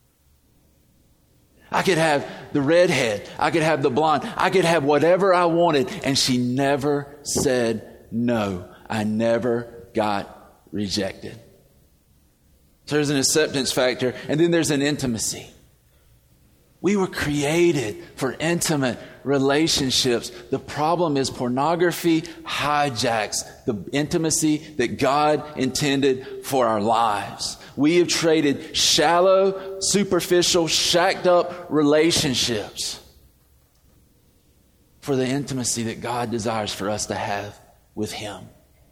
I could have the redhead. I could have the blonde. I could have whatever I wanted. And she never said no. I never got rejected. So there's an acceptance factor. And then there's an intimacy. We were created for intimate relationships. The problem is pornography hijacks the intimacy that God intended for our lives. We have traded shallow, superficial, shacked up relationships for the intimacy that God desires for us to have with Him.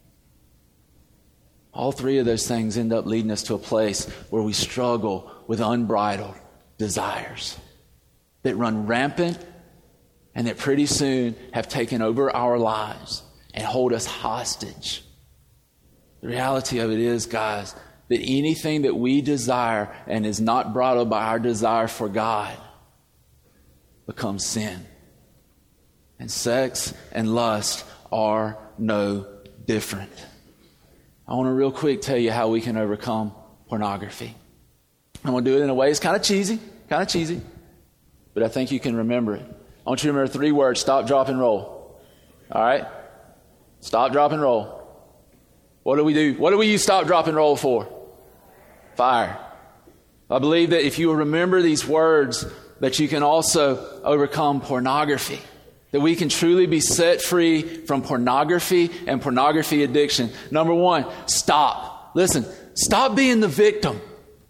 All 3 of those things end up leading us to a place where we struggle with unbridled desires that run rampant and that pretty soon have taken over our lives and hold us hostage. The reality of it is, guys, that anything that we desire and is not bridled by our desire for God becomes sin. And sex and lust are no different. I want to real quick tell you how we can overcome pornography. I'm going to do it in a way it's kind of cheesy, but I think you can remember it. I want you to remember 3 words: stop, drop, and roll. All right? Stop, drop, and roll. What do we do? What do we use stop, drop, and roll for? Fire. I believe that if you will remember these words, that you can also overcome pornography. That we can truly be set free from pornography and pornography addiction. Number 1, stop. Listen, stop being the victim.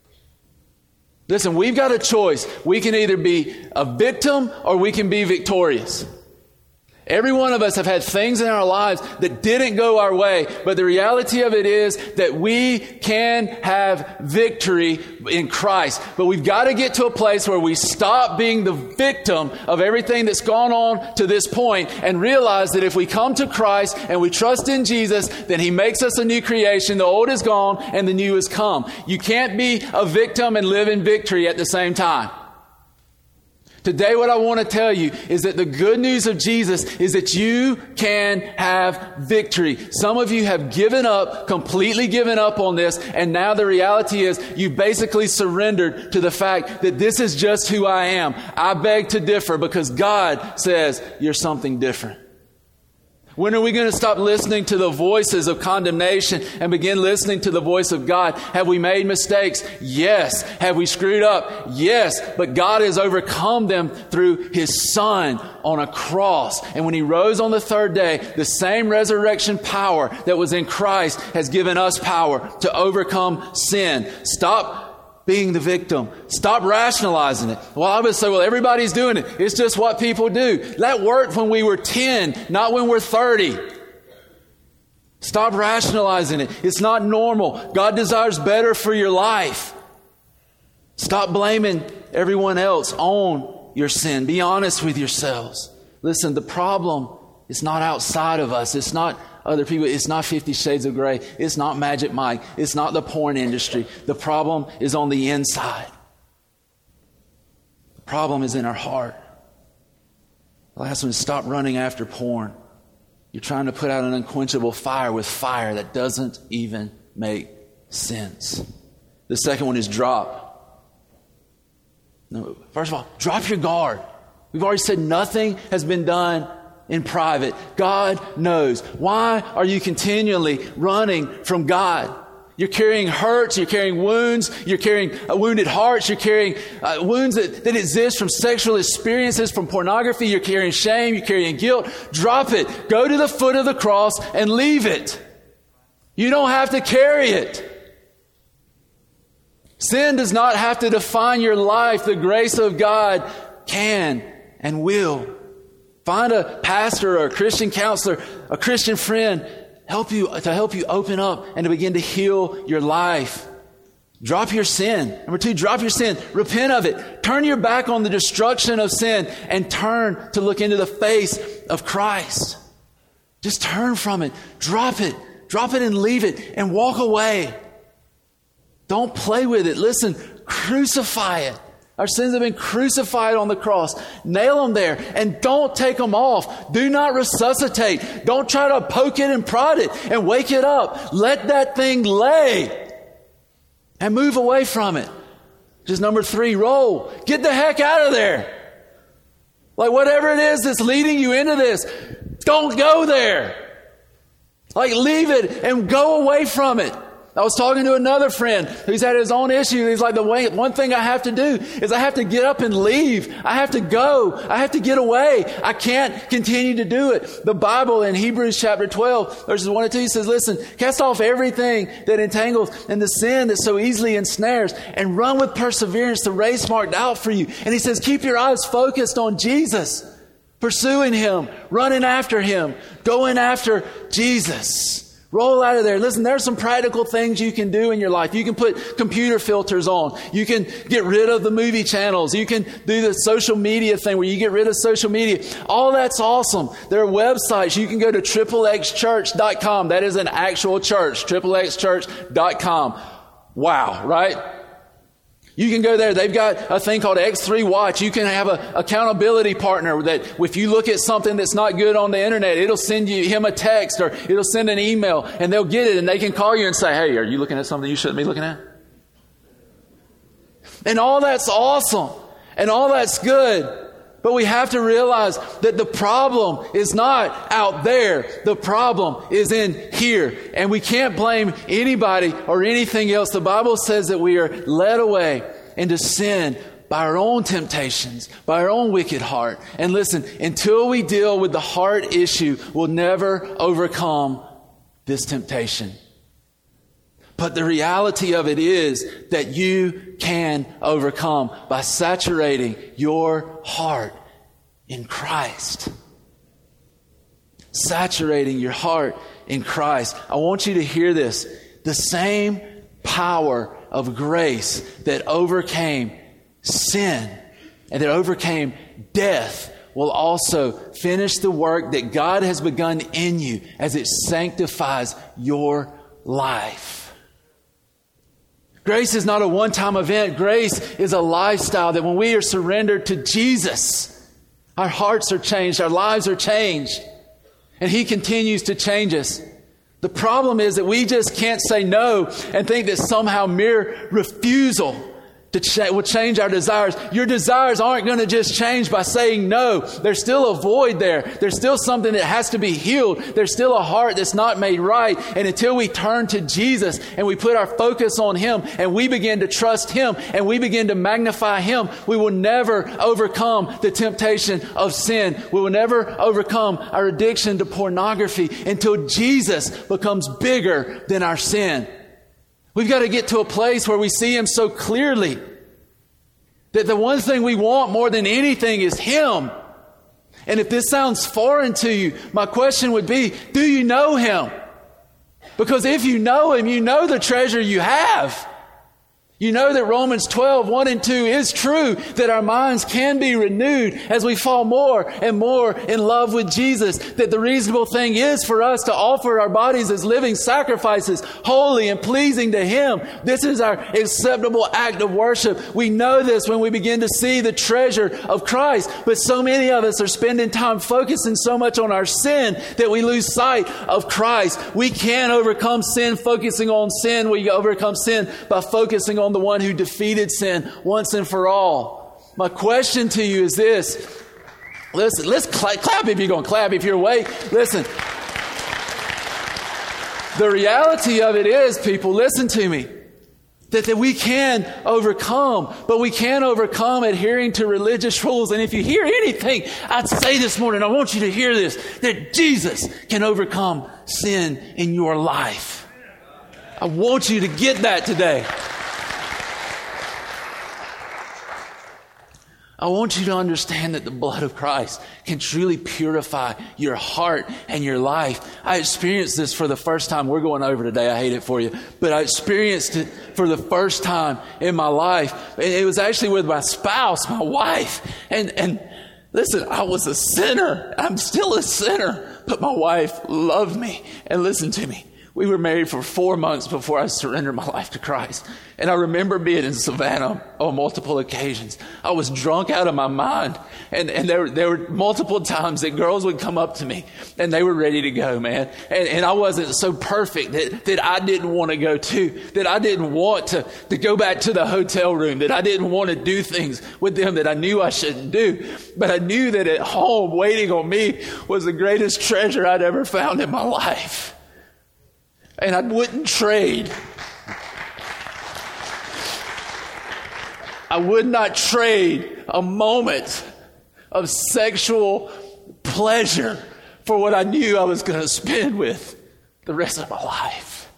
Listen, we've got a choice. We can either be a victim or we can be victorious. Every one of us have had things in our lives that didn't go our way, but the reality of it is that we can have victory in Christ. But we've got to get to a place where we stop being the victim of everything that's gone on to this point and realize that if we come to Christ and we trust in Jesus, then He makes us a new creation. The old is gone and the new has come. You can't be a victim and live in victory at the same time. Today, what I want to tell you is that the good news of Jesus is that you can have victory. Some of you have given up, completely given up on this, and now the reality is you basically surrendered to the fact that this is just who I am. I beg to differ because God says you're something different. When are we going to stop listening to the voices of condemnation and begin listening to the voice of God? Have we made mistakes? Yes. Have we screwed up? Yes. But God has overcome them through His Son on a cross. And when He rose on the 3rd day, the same resurrection power that was in Christ has given us power to overcome sin. Stop being the victim. Stop rationalizing it. Well, I would say, well, everybody's doing it. It's just what people do. That worked when we were 10, not when we're 30. Stop rationalizing it. It's not normal. God desires better for your life. Stop blaming everyone else on your sin. Be honest with yourselves. Listen, the problem is not outside of us. It's not other people. It's not 50 Shades of Grey. It's not Magic Mike. It's not the porn industry. The problem is on the inside. The problem is in our heart. The last one is stop running after porn. You're trying to put out an unquenchable fire with fire that doesn't even make sense. The second one is drop. No, first of all, drop your guard. We've already said nothing has been done in private. God knows. Why are you continually running from God? You're carrying hurts, you're carrying wounds, you're carrying wounded hearts, you're carrying wounds that exist from sexual experiences, from pornography, you're carrying shame, you're carrying guilt. Drop it. Go to the foot of the cross and leave it. You don't have to carry it. Sin does not have to define your life. The grace of God can and will. Find a pastor or a Christian counselor, a Christian friend, help you open up and to begin to heal your life. Drop your sin. Number 2, drop your sin. Repent of it. Turn your back on the destruction of sin and turn to look into the face of Christ. Just turn from it. Drop it. Drop it and leave it and walk away. Don't play with it. Listen, crucify it. Our sins have been crucified on the cross. Nail them there and don't take them off. Do not resuscitate. Don't try to poke it and prod it and wake it up. Let that thing lay and move away from it. Just number 3, roll. Get the heck out of there. Like whatever it is that's leading you into this, don't go there. Like leave it and go away from it. I was talking to another friend who's had his own issue. He's like, one thing I have to do is I have to get up and leave. I have to go. I have to get away. I can't continue to do it. The Bible in Hebrews chapter 12, verses 1 and 2 says, listen, cast off everything that entangles and the sin that so easily ensnares and run with perseverance the race marked out for you. And he says, keep your eyes focused on Jesus, pursuing Him, running after Him, going after Jesus. Roll out of there. Listen, there's some practical things you can do in your life. You can put computer filters on. You can get rid of the movie channels. You can do the social media thing where you get rid of social media. All that's awesome. There are websites. You can go to XXXchurch.com. That is an actual church. XXXchurch.com. Wow, right? You can go there. They've got a thing called X3 Watch. You can have an accountability partner that if you look at something that's not good on the internet, it'll send him a text or it'll send an email and they'll get it and they can call you and say, hey, are you looking at something you shouldn't be looking at? And all that's awesome and all that's good. But we have to realize that the problem is not out there. The problem is in here. And we can't blame anybody or anything else. The Bible says that we are led away into sin by our own temptations, by our own wicked heart. And listen, until we deal with the heart issue, we'll never overcome this temptation. But the reality of it is that you can overcome by saturating your heart in Christ. Saturating your heart in Christ. I want you to hear this. The same power of grace that overcame sin and that overcame death will also finish the work that God has begun in you as it sanctifies your life. Grace is not a one-time event. Grace is a lifestyle that when we are surrendered to Jesus, our hearts are changed, our lives are changed, and He continues to change us. The problem is that we just can't say no and think that somehow mere refusal will change our desires. Your desires aren't going to just change by saying no. There's still a void there. There's still something that has to be healed. There's still a heart that's not made right. And until we turn to Jesus and we put our focus on Him and we begin to trust Him and we begin to magnify Him, we will never overcome the temptation of sin. We will never overcome our addiction to pornography until Jesus becomes bigger than our sin. We've got to get to a place where we see Him so clearly that the one thing we want more than anything is Him. And if this sounds foreign to you, my question would be, do you know Him? Because if you know Him, you know the treasure you have. You know that Romans 12, 1 and 2 is true, that our minds can be renewed as we fall more and more in love with Jesus. That the reasonable thing is for us to offer our bodies as living sacrifices, holy and pleasing to Him. This is our acceptable act of worship. We know this when we begin to see the treasure of Christ. But so many of us are spending time focusing so much on our sin that we lose sight of Christ. We can overcome sin focusing on sin. We overcome sin by focusing on the one who defeated sin once and for all. My question to you is this. Listen, let's clap if you're going to clap. If you're awake, listen. The reality of it is, people, listen to me, that we can overcome, but we can overcome adhering to religious rules. And if you hear anything I'd say this morning, I want you to hear this, that Jesus can overcome sin in your life. I want you to get that today. I want you to understand that the blood of Christ can truly purify your heart and your life. I experienced this for the first time. We're going over today. I hate it for you. But I experienced it for the first time in my life. And it was actually with my spouse, my wife. And listen, I was a sinner. I'm still a sinner. But my wife loved me. And listen to me. We were married for 4 months before I surrendered my life to Christ. And I remember being in Savannah on multiple occasions. I was drunk out of my mind. And there were multiple times that girls would come up to me and they were ready to go, man. And I wasn't so perfect that I didn't want to go too. That I didn't want to go back to the hotel room. That I didn't want to do things with them that I knew I shouldn't do. But I knew that at home waiting on me was the greatest treasure I'd ever found in my life. And I wouldn't trade. I would not trade a moment of sexual pleasure for what I knew I was going to spend with the rest of my life.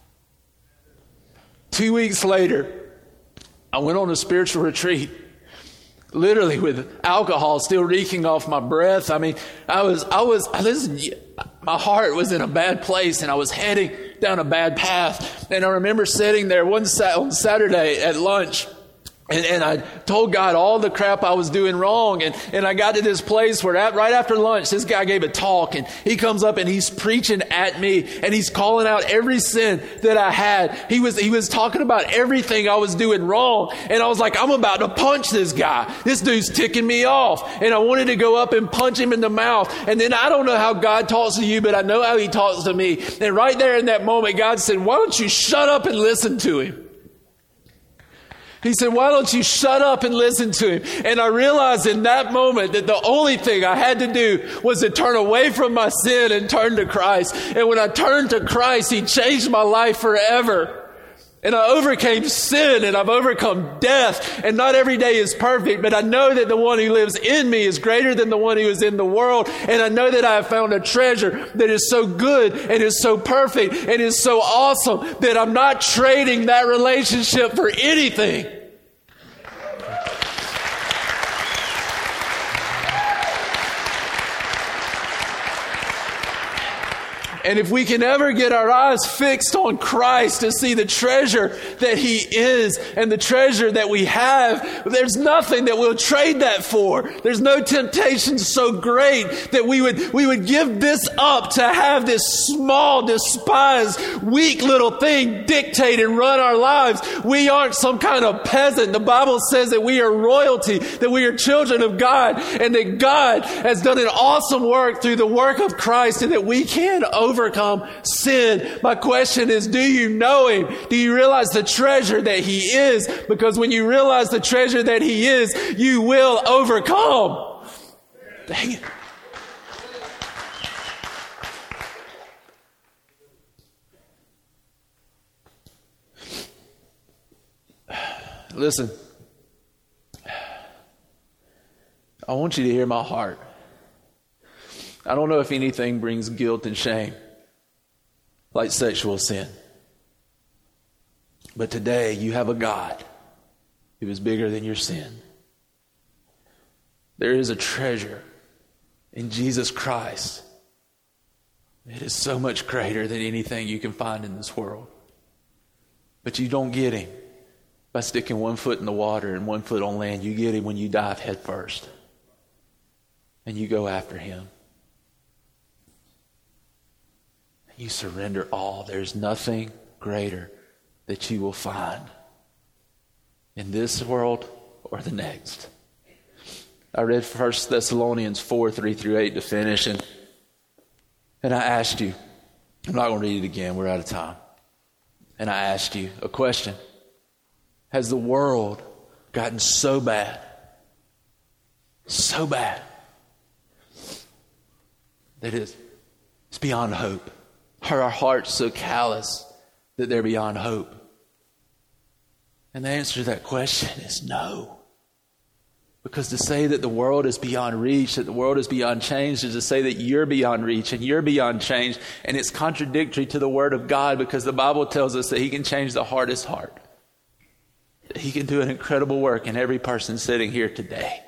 2 weeks later, I went on a spiritual retreat, literally with alcohol still reeking off my breath. I mean, listen, my heart was in a bad place and I was heading down a bad path. And I remember sitting there on Saturday at lunch and I told God all the crap I was doing wrong. And I got to this place where right after lunch, this guy gave a talk and he comes up and he's preaching at me and he's calling out every sin that I had. He was talking about everything I was doing wrong. And I was like, I'm about to punch this guy. This dude's ticking me off. And I wanted to go up and punch him in the mouth. And then I don't know how God talks to you, but I know how He talks to me. And right there in that moment, God said, why don't you shut up and listen to him? He said, why don't you shut up and listen to him? And I realized in that moment that the only thing I had to do was to turn away from my sin and turn to Christ. And when I turned to Christ, He changed my life forever. And I overcame sin and I've overcome death. And not every day is perfect, but I know that the one who lives in me is greater than the one who is in the world. And I know that I have found a treasure that is so good and is so perfect and is so awesome that I'm not trading that relationship for anything. And if we can ever get our eyes fixed on Christ to see the treasure that He is and the treasure that we have, there's nothing that we'll trade that for. There's no temptation so great that we would give this up to have this small, despised, weak little thing dictate and run our lives. We aren't some kind of peasant. The Bible says that we are royalty, that we are children of God, and that God has done an awesome work through the work of Christ and that we can overcome sin. My question is, do you know Him? Do you realize the treasure that He is? Because when you realize the treasure that He is, you will overcome. Dang it. Listen, I want you to hear my heart. I don't know if anything brings guilt and shame like sexual sin. But today you have a God who is bigger than your sin. There is a treasure in Jesus Christ. It is so much greater than anything you can find in this world. But you don't get Him by sticking one foot in the water and one foot on land. You get him when you dive head first. And you go after him. You surrender all. There's nothing greater that you will find in this world or the next. I read 1 Thessalonians 4, 3 through 8 to finish. And I asked you, I'm not going to read it again. We're out of time. And I asked you a question. Has the world gotten so bad, that it's beyond hope? Are our hearts so callous that they're beyond hope? And the answer to that question is no. Because to say that the world is beyond reach, that the world is beyond change, is to say that you're beyond reach and you're beyond change. And it's contradictory to the Word of God, because the Bible tells us that He can change the hardest heart. That He can do an incredible work in every person sitting here today.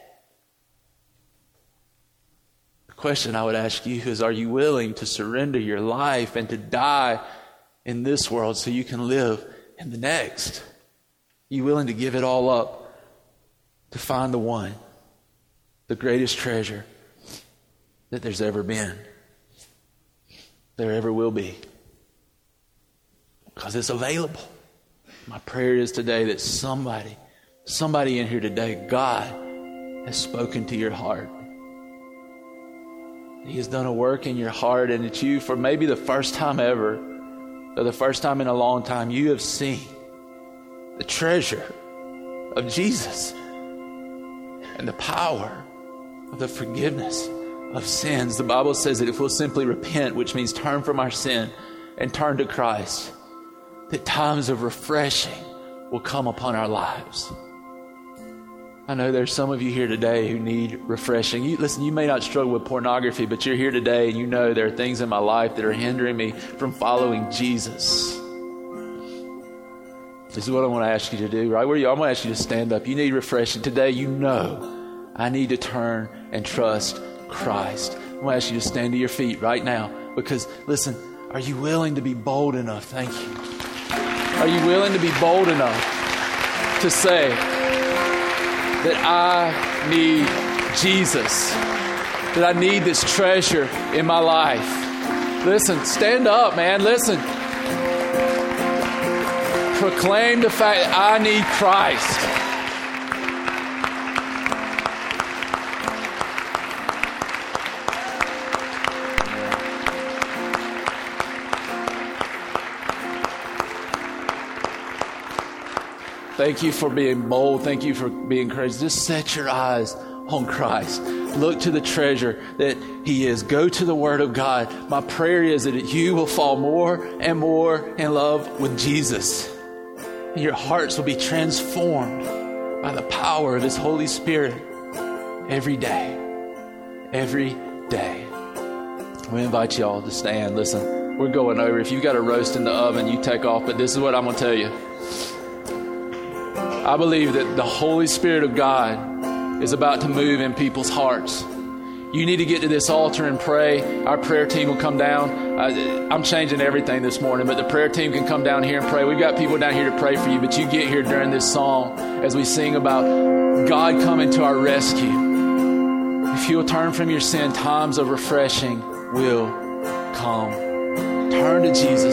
The question I would ask you is, are you willing to surrender your life and to die in this world so you can live in the next? Are you willing to give it all up to find the one, the greatest treasure that there's ever been, there ever will be? Because it's available. My prayer is today that somebody in here today, God has spoken to your heart. He has done a work in your heart, and it's you, for maybe the first time ever, or the first time in a long time, you have seen the treasure of Jesus and the power of the forgiveness of sins. The Bible says that if we'll simply repent, which means turn from our sin and turn to Christ, that times of refreshing will come upon our lives. I know there's some of you here today who need refreshing. Listen, you may not struggle with pornography, but you're here today and you know there are things in my life that are hindering me from following Jesus. This is what I want to ask you to do, right where you are. I'm going to ask you to stand up. You need refreshing. Today, you know I need to turn and trust Christ. I'm going to ask you to stand to your feet right now, because, listen, are you willing to be bold enough? Thank you. Are you willing to be bold enough to say that I need Jesus, that I need this treasure in my life? Listen, stand up, man. Listen. Proclaim the fact that I need Christ. Thank you for being bold. Thank you for being courageous. Just set your eyes on Christ. Look to the treasure that He is. Go to the Word of God. My prayer is that you will fall more and more in love with Jesus. And your hearts will be transformed by the power of His Holy Spirit every day. Every day. We invite you all to stand. Listen, we're going over. If you've got a roast in the oven, you take off. But this is what I'm going to tell you. I believe that the Holy Spirit of God is about to move in people's hearts. You need to get to this altar and pray. Our prayer team will come down. I'm changing everything this morning, but the prayer team can come down here and pray. We've got people down here to pray for you, but you get here during this song as we sing about God coming to our rescue. If you'll turn from your sin, times of refreshing will come. Turn to Jesus.